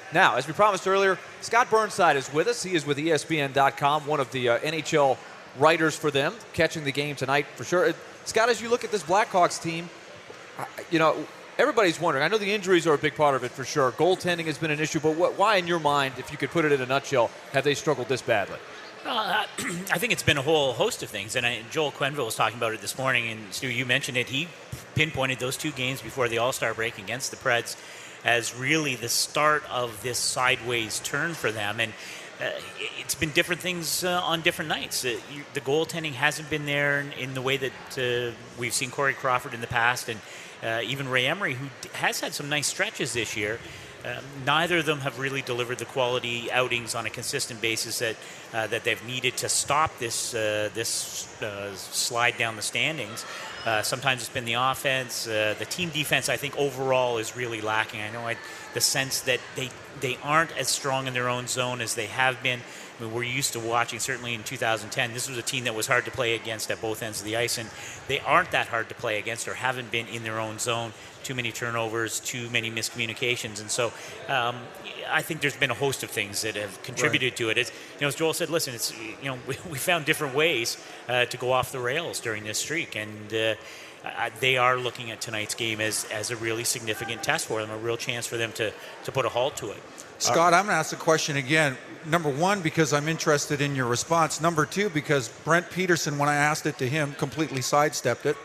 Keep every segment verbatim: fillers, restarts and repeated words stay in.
Now, as we promised earlier, Scott Burnside is with us. He is with E S P N dot com, one of the uh, N H L writers for them, catching the game tonight for sure. Scott, as you look at this Blackhawks team, you know, everybody's wondering. I know the injuries are a big part of it for sure. Goaltending has been an issue, but what, why, in your mind, if you could put it in a nutshell, have they struggled this badly? Uh, I think it's been a whole host of things, and I, Joel Quenneville was talking about it this morning, and Stu, you mentioned it. He pinpointed those two games before the All-Star break against the Preds as really the start of this sideways turn for them, and uh, it's been different things uh, on different nights. Uh, you, the goaltending hasn't been there in, in the way that uh, we've seen Corey Crawford in the past, and uh, even Ray Emery, who has had some nice stretches this year. Um, neither of them have really delivered the quality outings on a consistent basis that uh, that they've needed to stop this uh, this uh, slide down the standings. Uh, sometimes it's been the offense. Uh, the team defense, I think, overall is really lacking. I know I, the sense that they they aren't as strong in their own zone as they have been. I mean, we're used to watching, certainly in two thousand ten, this was a team that was hard to play against at both ends of the ice, and they aren't that hard to play against or haven't been in their own zone. Too many turnovers, too many miscommunications, and so um, I think there's been a host of things that have contributed right. to it. It's, you know, as Joel said, listen, it's you know we, we found different ways uh, to go off the rails during this streak, and uh, uh, they are looking at tonight's game as as a really significant test for them, a real chance for them to to put a halt to it. Scott, I'm going to ask the question again. Number one, because I'm interested in your response. Number two, because Brent Peterson, when I asked it to him, completely sidestepped it.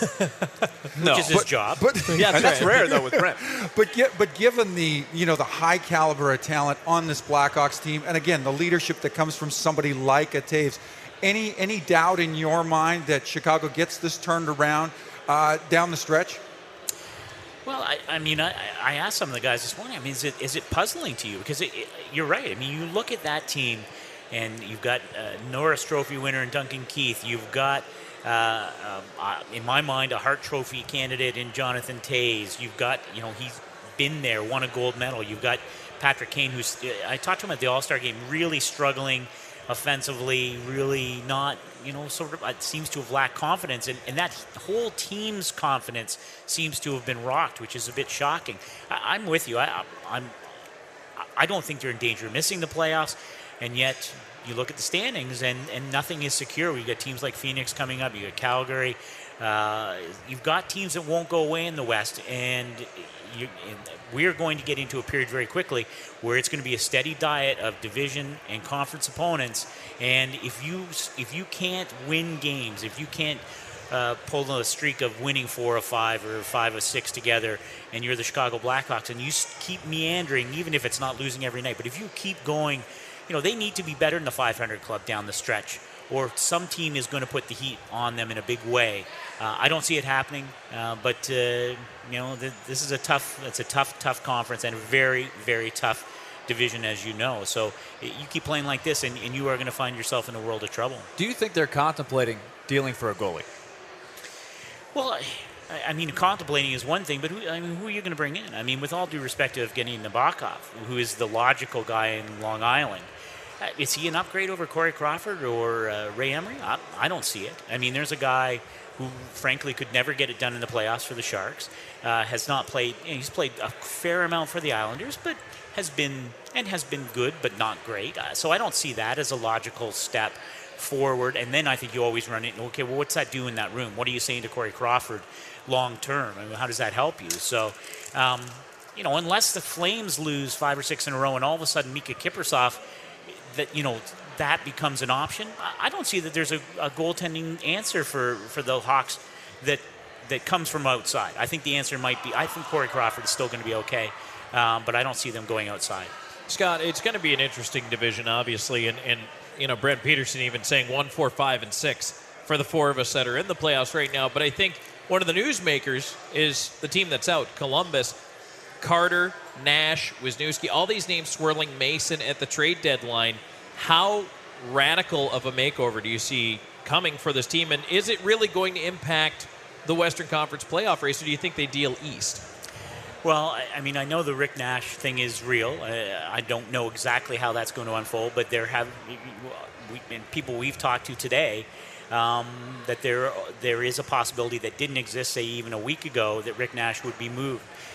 no, which is his but, job. But, yeah, that's rare though with Brent. But but given the you know the high caliber of talent on this Blackhawks team, and again the leadership that comes from somebody like a Taves, any any doubt in your mind that Chicago gets this turned around uh, down the stretch? Well, I, I mean, I, I asked some of the guys this morning, I mean, is it is it puzzling to you? Because it, it, you're right. I mean, you look at that team, and you've got uh, Norris Trophy winner in Duncan Keith. You've got, uh, uh, in my mind, a Hart Trophy candidate in Jonathan Toews. You've got, you know, he's been there, won a gold medal. You've got Patrick Kane, who's, I talked to him at the All-Star game, really struggling offensively, really not, you know, sort of it seems to have lacked confidence, and, and that whole team's confidence seems to have been rocked, which is a bit shocking. I, I'm with you. I, I'm. I don't think they're in danger of missing the playoffs, and yet you look at the standings, and, and nothing is secure. You've got teams like Phoenix coming up. You got Calgary. Uh, you've got teams that won't go away in the West, and you, we're going to get into a period very quickly where it's going to be a steady diet of division and conference opponents. And if you if you can't win games, if you can't uh, pull a streak of winning four or five or five or six together, and you're the Chicago Blackhawks, and you keep meandering, even if it's not losing every night, but if you keep going, you know, they need to be better than the five hundred club down the stretch, or some team is going to put the heat on them in a big way. Uh, I don't see it happening, uh, but uh, you know, th- this is a tough, it's a tough, tough conference and a very, very tough division, as you know. So you keep playing like this, and, and you are going to find yourself in a world of trouble. Do you think they're contemplating dealing for a goalie? Well, I, I mean, contemplating is one thing, but who, I mean, who are you going to bring in? I mean, with all due respect to Evgeny Nabokov, who is the logical guy in Long Island. Uh, is he an upgrade over Corey Crawford or uh, Ray Emery? I, I don't see it. I mean, there's a guy who, frankly, could never get it done in the playoffs for the Sharks. Uh, has not played. You know, he's played a fair amount for the Islanders, but has been and has been good, but not great. Uh, so I don't see that as a logical step forward. And then I think you always run it. Okay, well, what's that do in that room? What are you saying to Corey Crawford long term? I mean, how does that help you? So. Um, you know, unless the Flames lose five or six in a row, and all of a sudden Mika Kiprusoff, that you know that becomes an option. I don't see that there's a, a goaltending answer for, for the Hawks that that comes from outside. I think the answer might be. I think Corey Crawford is still going to be okay, um, but I don't see them going outside. Scott, it's going to be an interesting division, obviously, and, and you know Brent Peterson even saying one, four, five, and six for the four of us that are in the playoffs right now. But I think one of the newsmakers is the team that's out, Columbus. Carter, Nash, Wisniewski, all these names swirling Mason at the trade deadline. How radical of a makeover do you see coming for this team? And is it really going to impact the Western Conference playoff race, or do you think they deal east? Well, I, I mean, I know the Rick Nash thing is real. Uh, I don't know exactly how that's going to unfold, but there have we, and people we've talked to today um, that there there is a possibility that didn't exist, say, even a week ago, that Rick Nash would be moved.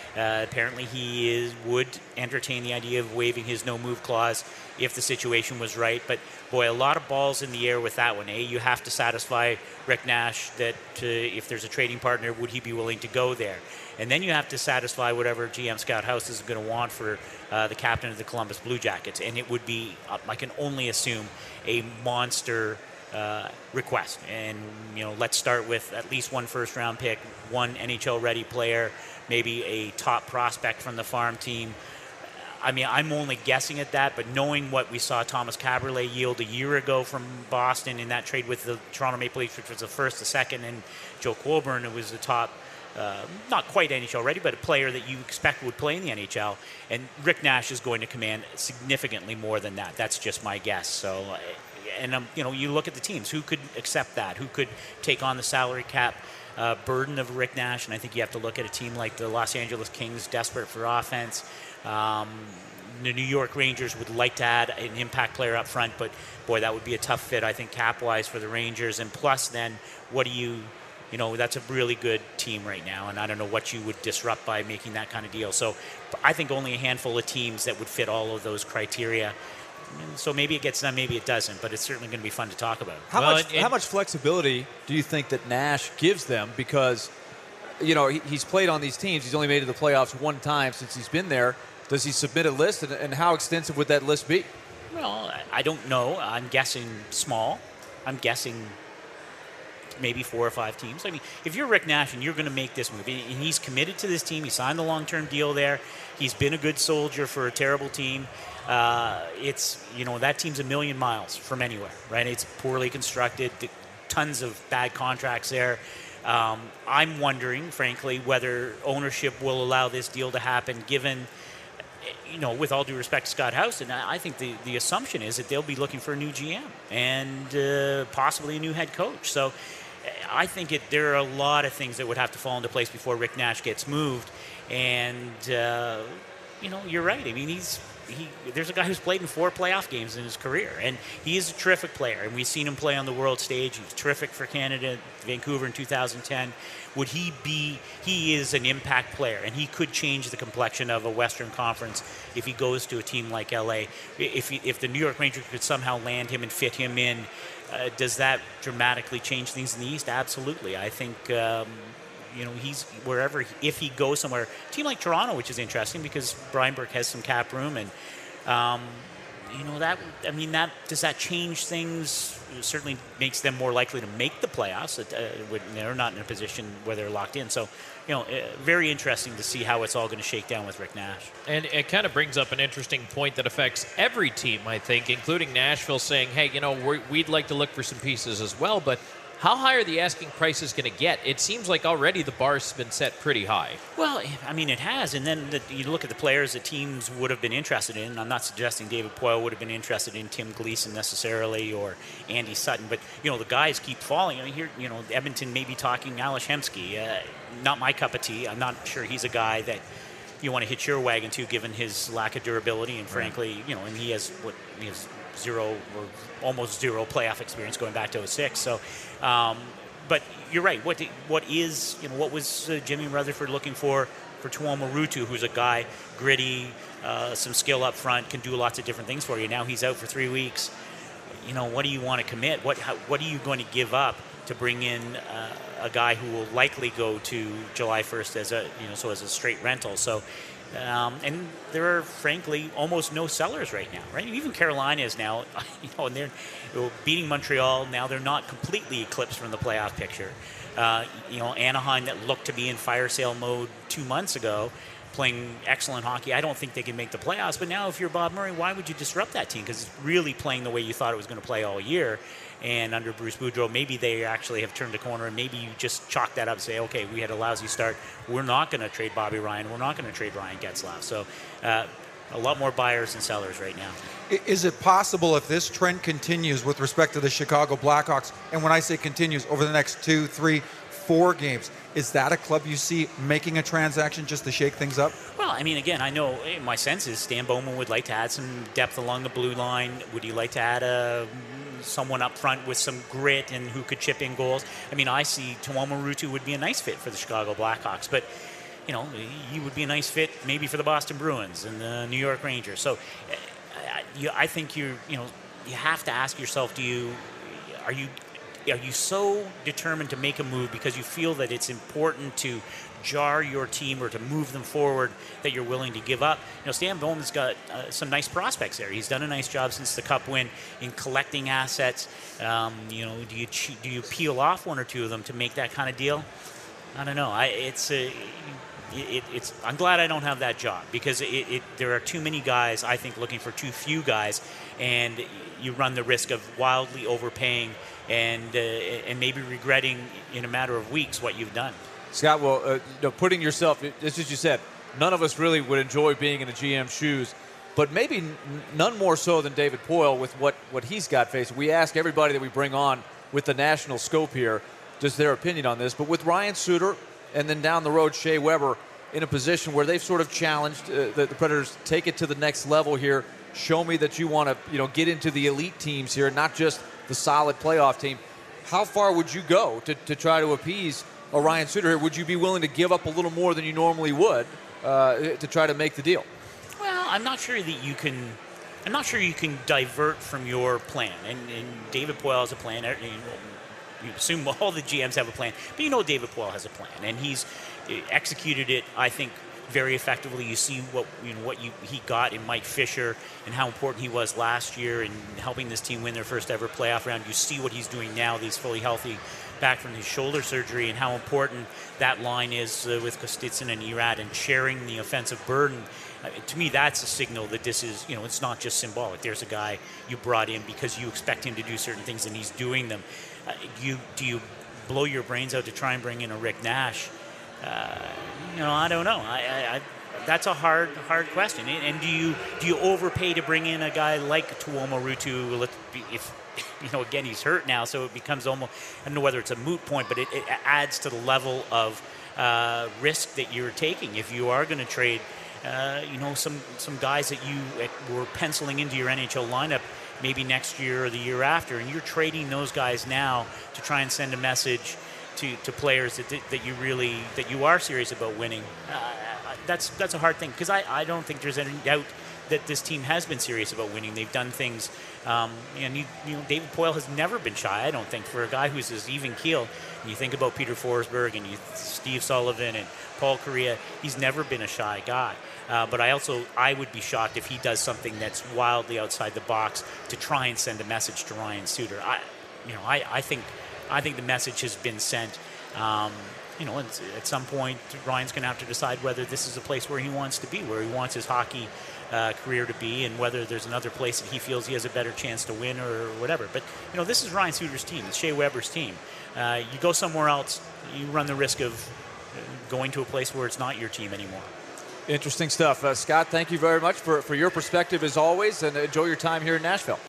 Uh, apparently, he is would entertain the idea of waiving his no-move clause if the situation was right. But boy, a lot of balls in the air with that one. A, you have to satisfy Rick Nash that uh, if there's a trading partner, would he be willing to go there? And then you have to satisfy whatever G M Scott House is going to want for uh, the captain of the Columbus Blue Jackets. And it would be, uh, I can only assume, a monster uh, request. And, you know, let's start with at least one first-round pick, one N H L-ready player, maybe a top prospect from the farm team. I mean, I'm only guessing at that, but knowing what we saw Thomas Caberlet yield a year ago from Boston in that trade with the Toronto Maple Leafs, which was the first, the second, and Joe Colborne, it was the top, uh, not quite N H L ready, but a player that you expect would play in the N H L. And Rick Nash is going to command significantly more than that. That's just my guess. So, and um, you know, you look at the teams, who could accept that? Who could take on the salary cap uh, burden of Rick Nash? And I think you have to look at a team like the Los Angeles Kings, desperate for offense. Um, the New York Rangers would like to add an impact player up front, but boy, that would be a tough fit, I think, cap-wise for the Rangers. And plus, then, what do you, you know, that's a really good team right now, and I don't know what you would disrupt by making that kind of deal. So I think only a handful of teams that would fit all of those criteria. So maybe it gets done, maybe it doesn't, but it's certainly going to be fun to talk about. How, Well, much, it- how much flexibility do you think that Nash gives them? Because, you know, he, he's played on these teams. He's only made it to the playoffs one time since he's been there. Does he submit a list, and, and how extensive would that list be? Well, I- I don't know. I'm guessing small. I'm guessing maybe four or five teams. I mean, if you're Rick Nash and you're going to make this move, and he's committed to this team, he signed the long-term deal there, he's been a good soldier for a terrible team. Uh, it's, you know, that team's a million miles from anywhere, right? It's poorly constructed, tons of bad contracts there. Um, I'm wondering, frankly, whether ownership will allow this deal to happen, given, you know, with all due respect to Scott House, and I think the, the assumption is that they'll be looking for a new G M and uh, possibly a new head coach. So I think it, there are a lot of things that would have to fall into place before Rick Nash gets moved. And, uh, you know, you're right. I mean, he's he. There's a guy who's played in four playoff games in his career, and he is a terrific player. And we've seen him play on the world stage. He was terrific for Canada, Vancouver in two thousand ten. Would he be, he is an impact player, and he could change the complexion of a Western Conference if he goes to a team like L A. If, he, if the New York Rangers could somehow land him and fit him in, uh, does that dramatically change things in the East? Absolutely. I think, um, you know, he's wherever, if he goes somewhere, a team like Toronto, which is interesting because Brian Burke has some cap room, and, um, you know, that, I mean, that, does that change things? It certainly makes them more likely to make the playoffs. Uh, they're not in a position where they're locked in. So, you know, uh, very interesting to see how it's all going to shake down with Rick Nash. And it kind of brings up an interesting point that affects every team, I think, including Nashville, saying, hey, you know, we're, we'd like to look for some pieces as well, but how high are the asking prices going to get? It seems like already the bar's been set pretty high. Well, I mean, it has. And then the, you look at the players that teams would have been interested in. I'm not suggesting David Poile would have been interested in Tim Gleason necessarily or Andy Sutton, but, you know, the guys keep falling. I mean, here, you know, Edmonton may be talking Ales Hemsky. Uh, not my cup of tea. I'm not sure he's a guy that you want to hitch your wagon to, given his lack of durability. And frankly, you know, and he has what he has zero or almost zero playoff experience going back to oh six. So, um, but you're right. What what is, you know, what was uh, Jimmy Rutherford looking for for Tuomo Ruutu, who's a guy gritty, uh, some skill up front, can do lots of different things for you. Now he's out for three weeks. You know, what do you want to commit? What how, what are you going to give up to bring in uh, a guy who will likely go to July first as a, you know, so as a straight rental? So. Um, and there are, frankly, almost no sellers right now, right? Even Carolina is now, you know, and they're beating Montreal. Now they're not completely eclipsed from the playoff picture. Uh, you know, Anaheim, that looked to be in fire sale mode two months ago, playing excellent hockey. I don't think they can make the playoffs. But now if you're Bob Murray, why would you disrupt that team? Because it's really playing the way you thought it was going to play all year. And under Bruce Boudreau, maybe they actually have turned a corner, and maybe you just chalk that up and say, okay, we had a lousy start. We're not going to trade Bobby Ryan. We're not going to trade Ryan Getzlaf. So uh, a lot more buyers than sellers right now. Is it possible, if this trend continues with respect to the Chicago Blackhawks, and when I say continues, over the next two, three, four games, is that a club you see making a transaction just to shake things up? Well, I mean, again, I know my sense is Stan Bowman would like to add some depth along the blue line. Would he like to add a someone up front with some grit and who could chip in goals? I mean, I see Tuomo Ruutu would be a nice fit for the Chicago Blackhawks, but you know, he would be a nice fit maybe for the Boston Bruins and the New York Rangers. So, I, you, I think you you know you have to ask yourself: Do you are you are you so determined to make a move because you feel that it's important to jar your team or to move them forward that you're willing to give up? You know, Stan Bowman's got uh, some nice prospects there. He's done a nice job since the Cup win in collecting assets. Um, you know, do you do you peel off one or two of them to make that kind of deal? I don't know. I it's a. It, it's. I'm glad I don't have that job because it, it, there are too many guys, I think, looking for too few guys, and you run the risk of wildly overpaying and uh, and maybe regretting in a matter of weeks what you've done. Scott, well, uh, you know, putting yourself, just as you said, none of us really would enjoy being in a G M's shoes, but maybe n- none more so than David Poile with what, what he's got facing. We ask everybody that we bring on with the national scope here just their opinion on this, but with Ryan Suter and then down the road Shea Weber in a position where they've sort of challenged uh, the, the Predators, take it to the next level here, show me that you want to you know get into the elite teams here, not just the solid playoff team. How far would you go to, to try to appease a Ryan Suter here? Would you be willing to give up a little more than you normally would uh, to try to make the deal? Well, I'm not sure that you can. I'm not sure you can divert from your plan. And, and David Poile has a plan. You, you assume all the G Ms have a plan, but you know David Poile has a plan, and he's executed it, I think, very effectively. You see what you know what you, he got in Mike Fisher and how important he was last year in helping this team win their first ever playoff round. You see what he's doing now. That he's fully healthy, back from his shoulder surgery, and how important that line is uh, with Kostitsyn and Erat and sharing the offensive burden. Uh, to me, that's a signal that this is, you know, it's not just symbolic. There's a guy you brought in because you expect him to do certain things, and he's doing them. Uh, you do you blow your brains out to try and bring in a Rick Nash? Uh, you know, I don't know. I, I, I that's a hard, hard question. And do you do you overpay to bring in a guy like Tuomo Ruutu? If you know, again, he's hurt now, so it becomes almost, I don't know whether it's a moot point, but it, it adds to the level of uh, risk that you're taking if you are going to trade. Uh, you know, some some guys that you were penciling into your N H L lineup maybe next year or the year after, and you're trading those guys now to try and send a message to, to players that that you really that you are serious about winning. Uh, that's that's a hard thing because I, I don't think there's any doubt that this team has been serious about winning. They've done things, um, and you, you know, David Poile has never been shy. I don't think, for a guy who's as even keeled. And you think about Peter Forsberg and you, Steve Sullivan and Paul Kariya. He's never been a shy guy. Uh, but I also I would be shocked if he does something that's wildly outside the box to try and send a message to Ryan Suter. I, you know, I, I think I think the message has been sent. Um, you know, at some point, Ryan's going to have to decide whether this is a place where he wants to be, where he wants his hockey uh, career to be, and whether there's another place that he feels he has a better chance to win or whatever. But, you know, this is Ryan Suter's team. It's Shea Weber's team. Uh, you go somewhere else, you run the risk of going to a place where it's not your team anymore. Interesting stuff. Uh, Scott, thank you very much for, for your perspective as always, and enjoy your time here in Nashville.